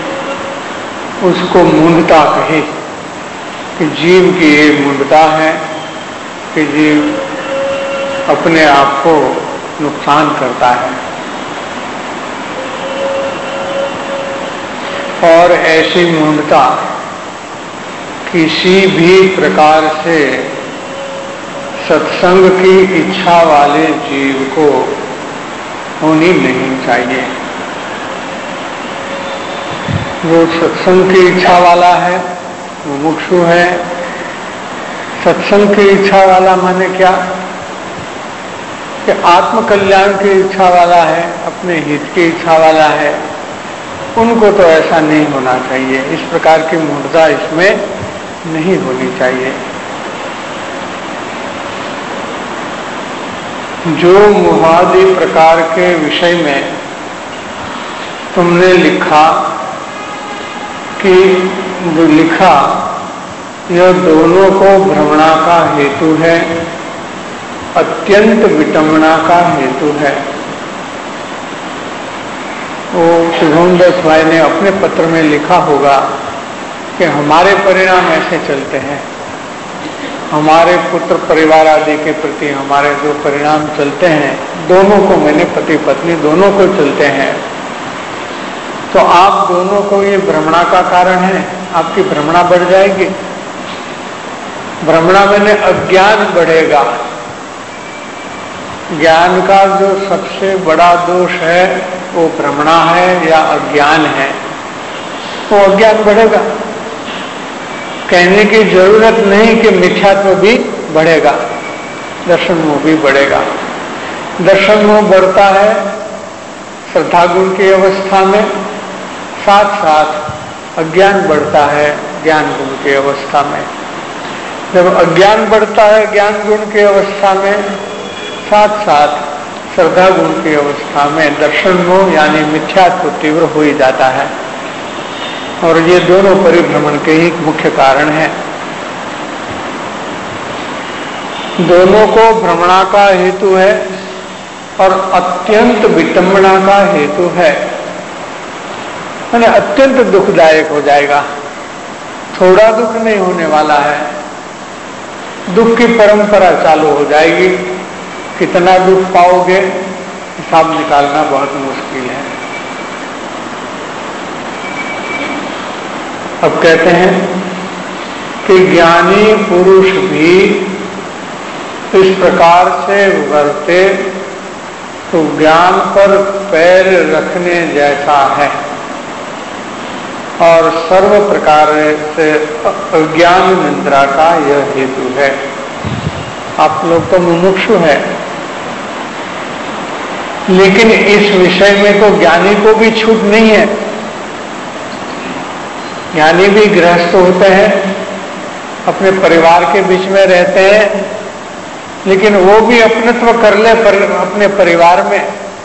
उसको मूढ़ता कहे कि जीव की ये मूढ़ता है कि जीव अपने आप को नुकसान करता है। और ऐसी मूढ़ता किसी भी प्रकार से सत्संग की इच्छा वाले जीव को होनी नहीं चाहिए। वो सत्संग की इच्छा वाला है, वो मुमुक्षु है। सत्संग की इच्छा वाला माने क्या कि आत्म कल्याण की इच्छा वाला है, अपने हित की इच्छा वाला है, उनको तो ऐसा नहीं होना चाहिए। इस प्रकार की मूढ़ता इसमें नहीं होनी चाहिए। जो मोहादि प्रकार के विषय में तुमने लिखा कि जो लिखा यह दोनों को भ्रमणा का हेतु है, अत्यंत विटंबना का हेतु है। वो शुभमदास भाई ने अपने पत्र में लिखा होगा कि हमारे परिणाम ऐसे चलते हैं, हमारे पुत्र परिवार आदि के प्रति हमारे जो परिणाम चलते हैं, दोनों को, मैंने पति पत्नी दोनों को चलते हैं, तो आप दोनों को ये भ्रमणा का कारण है, आपकी भ्रमणा बढ़ जाएगी। भ्रमणा मैंने अज्ञान बढ़ेगा। ज्ञान का जो सबसे बड़ा दोष है वो भ्रमणा है या अज्ञान है, वो अज्ञान बढ़ेगा। कहने की जरूरत नहीं कि मिथ्यात्व भी बढ़ेगा, दर्शन मोह भी बढ़ेगा। दर्शन मोह बढ़ता है श्रद्धा गुण की अवस्था में, साथ साथ अज्ञान बढ़ता है ज्ञान गुण की अवस्था में। जब अज्ञान बढ़ता है ज्ञान गुण की अवस्था में, साथ साथ श्रद्धा गुण की अवस्था में दर्शन मोह यानी मिथ्यात्व तीव्र हो ही जाता है। और ये दोनों परिभ्रमण के ही मुख्य कारण हैं। दोनों को भ्रमणा का हेतु है और अत्यंत विटंबना का हेतु है, यानी अत्यंत दुखदायक हो जाएगा। थोड़ा दुख नहीं होने वाला है, दुख की परंपरा चालू हो जाएगी। कितना दुख पाओगे हिसाब निकालना बहुत मुश्किल है। अब कहते हैं कि ज्ञानी पुरुष भी इस प्रकार से वर्ते तो ज्ञान पर पैर रखने जैसा है और सर्व प्रकार से अज्ञान निंद्रा का यह हेतु है। आप लोग तो मुमुक्षु है, लेकिन इस विषय में तो ज्ञानी को भी छूट नहीं है। ज्ञानी भी गृहस्थ होते हैं, अपने परिवार के बीच में रहते हैं, लेकिन वो भी अपनत्व कर ले पर अपने परिवार में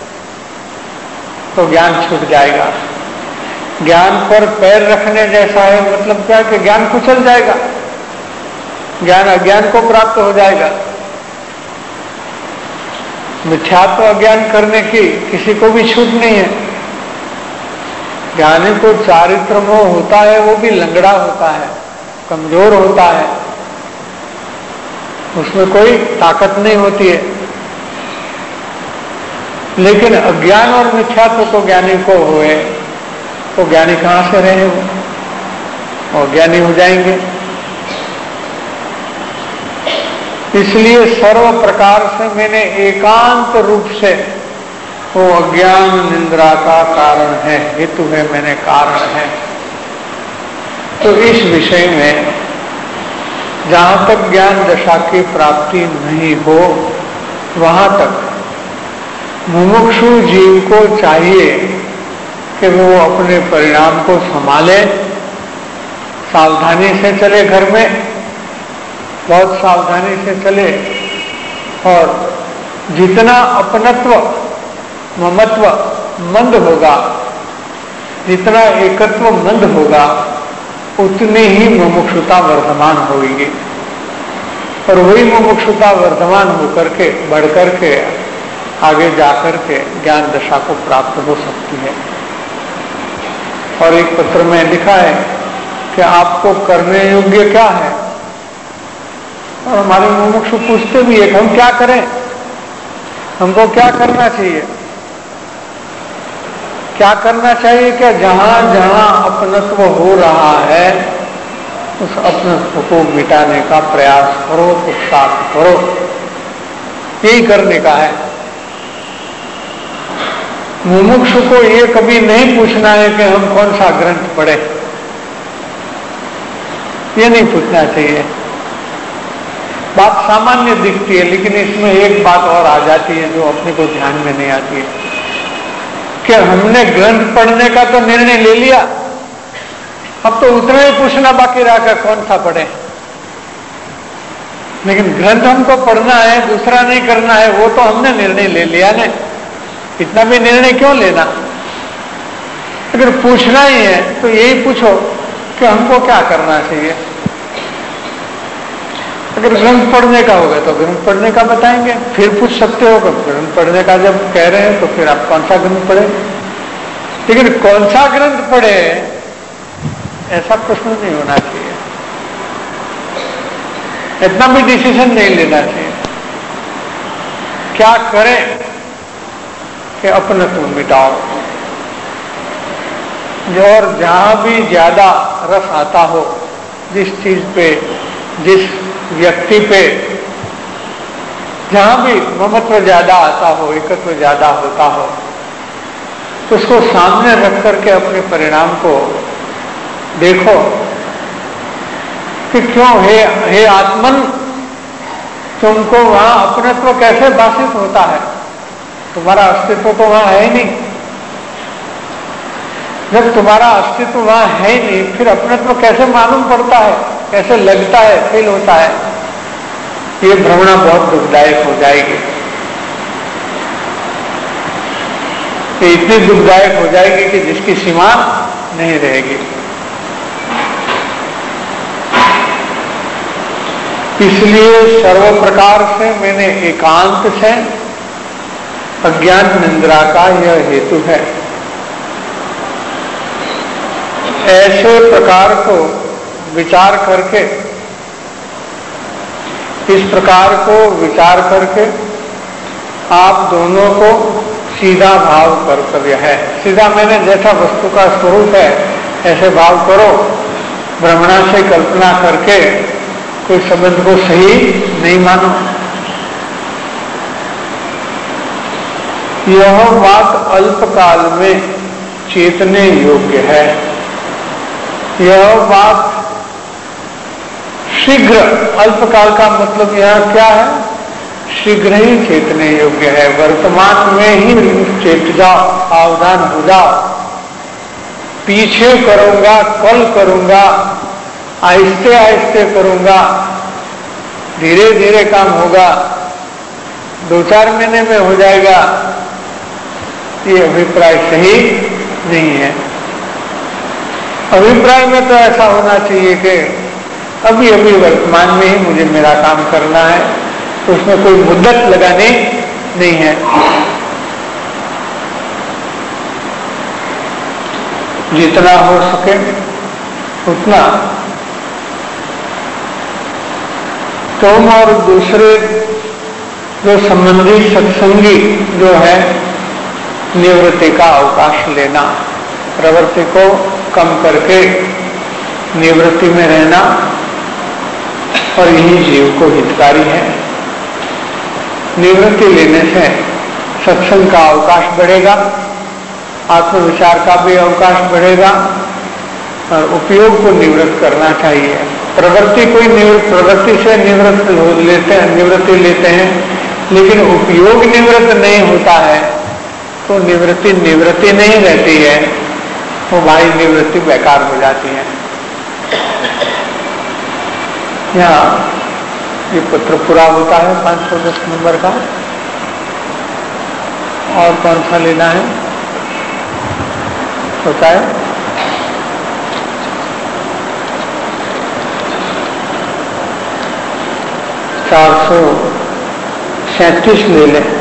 तो ज्ञान छूट जाएगा। ज्ञान पर पैर रखने जैसा है, मतलब क्या कि ज्ञान कुचल जाएगा, ज्ञान अज्ञान को प्राप्त हो जाएगा। मिथ्यात्व अज्ञान करने की किसी को भी छूट नहीं है। ज्ञानी को चारित्र मोह होता है, वो भी लंगड़ा होता है, कमजोर होता है, उसमें कोई ताकत नहीं होती है। लेकिन अज्ञान और मिथ्यात्व तो ज्ञानी को हुए तो ज्ञानी कहां से रहे वो, और ज्ञानी हो जाएंगे। इसलिए सर्व प्रकार से मैंने एकांत रूप से वो अज्ञान निंद्रा का कारण है, हेतु है, मैंने कारण है। तो इस विषय में जहां तक ज्ञान दशा की प्राप्ति नहीं हो, वहां तक मुमुक्षु जीव को चाहिए कि वो अपने परिणाम को संभाले, सावधानी से चले, घर में बहुत सावधानी से चले, और जितना अपनत्व ममत्व मंद होगा, जितना एकत्व मंद होगा, उतनी ही मुमुक्षुता वर्धमान होगी। और वही मुमुक्षुता वर्धमान होकर के बढ़ करके आगे जाकर के ज्ञान दशा को प्राप्त हो सकती है। और एक पत्र में लिखा है कि आपको करने योग्य क्या है, और हमारे मुमुक्षु पूछते भी है कि हम क्या करें, हमको क्या करना चाहिए। क्या करना चाहिए? क्या जहां जहां अपनत्व हो रहा है उस अपनत्व को मिटाने का प्रयास करो, पुरुषार्थ करो, यही करने का है। मुमुक्षु को ये कभी नहीं पूछना है कि हम कौन सा ग्रंथ पढ़े, ये नहीं पूछना चाहिए। बात सामान्य दिखती है, लेकिन इसमें एक बात और आ जाती है जो अपने को ध्यान में नहीं आती है कि हमने ग्रंथ पढ़ने का तो निर्णय ले लिया, अब तो उतना ही पूछना बाकी रहा कि कौन सा पढ़े। लेकिन ग्रंथ हमको पढ़ना है, दूसरा नहीं करना है, वो तो हमने निर्णय ले लिया ना। इतना भी निर्णय क्यों लेना? अगर पूछना ही है तो यही पूछो कि हमको क्या करना चाहिए। अगर ग्रंथ पढ़ने का होगा तो ग्रंथ पढ़ने का बताएंगे, फिर पूछ सकते हो कि ग्रंथ पढ़ने का जब कह रहे हैं तो फिर आप कौन सा ग्रंथ पढ़े। लेकिन कौन सा ग्रंथ पढ़े ऐसा प्रश्न नहीं होना चाहिए, इतना भी डिसीजन नहीं लेना चाहिए। क्या करें कि अपनत्व मिटाओ, और जहां भी ज्यादा रस आता हो, जिस चीज पे, जिस व्यक्ति पे जहां भी ममत्व ज्यादा आता हो, एकत्व ज्यादा होता हो, तो उसको सामने रख करके अपने परिणाम को देखो कि क्यों हे हे आत्मन, तुमको वहां अपनत्व कैसे भाषित होता है? तुम्हारा अस्तित्व तो वहां है ही नहीं। जब तुम्हारा अस्तित्व वहां है ही नहीं, फिर अपनत्व कैसे मालूम पड़ता है, कैसे लगता है, फील होता है? ये भ्रमणा बहुत दुखदायक हो जाएगी। ये इतनी दुखदायक हो जाएगी कि जिसकी सीमा नहीं रहेगी। इसलिए सर्व प्रकार से मैंने एकांत से अज्ञान निंद्रा का यह हेतु है। ऐसे प्रकार को विचार करके, इस प्रकार को विचार करके आप दोनों को सीधा भाव कर्तव्य है। सीधा मैंने जैसा वस्तु का स्वरूप है ऐसे भाव करो, भ्रमणा से कल्पना करके कोई संबंध को सही नहीं मानो। यह बात अल्पकाल में चेतने योग्य है। यह बात शीघ्र, अल्पकाल का मतलब यह क्या है? शीघ्र ही चेतने योग्य है। वर्तमान में ही चेत जाओ, सावधान हो जाओ। पीछे करूंगा, कल करूंगा, आहिस्ते आहिस्ते करूंगा, धीरे धीरे काम होगा, दो चार महीने में हो जाएगा, ये अभिप्राय सही नहीं है। अभिप्राय में तो ऐसा होना चाहिए कि अभी अभी वर्तमान में ही मुझे मेरा काम करना है, तो उसमें कोई मुद्दत लगानी नहीं है। जितना हो सके उतना तुम और दूसरे जो संबंधी सत्संगी जो है, निवृत्ति का अवकाश लेना, प्रवृत्ति को कम करके निवृत्ति में रहना, और यही जीव को हितकारी है। निवृत्ति लेने से सत्संग का अवकाश बढ़ेगा, आत्मविचार का भी अवकाश बढ़ेगा, और उपयोग को निवृत्त करना चाहिए। प्रवृत्ति कोई निवृत्त, प्रवृत्ति से निवृत्त लेते हैं, निवृत्ति लेते हैं, लेकिन उपयोग निवृत्त नहीं होता है तो निवृत्ति निवृत्ति नहीं रहती है, वो भाई निवृत्ति बेकार हो जाती है। यहाँ ये पत्र पूरा होता है पांच सौ दस नंबर का। और कौन सा लेना है होता है? चार सौ सैंतीस ले लें।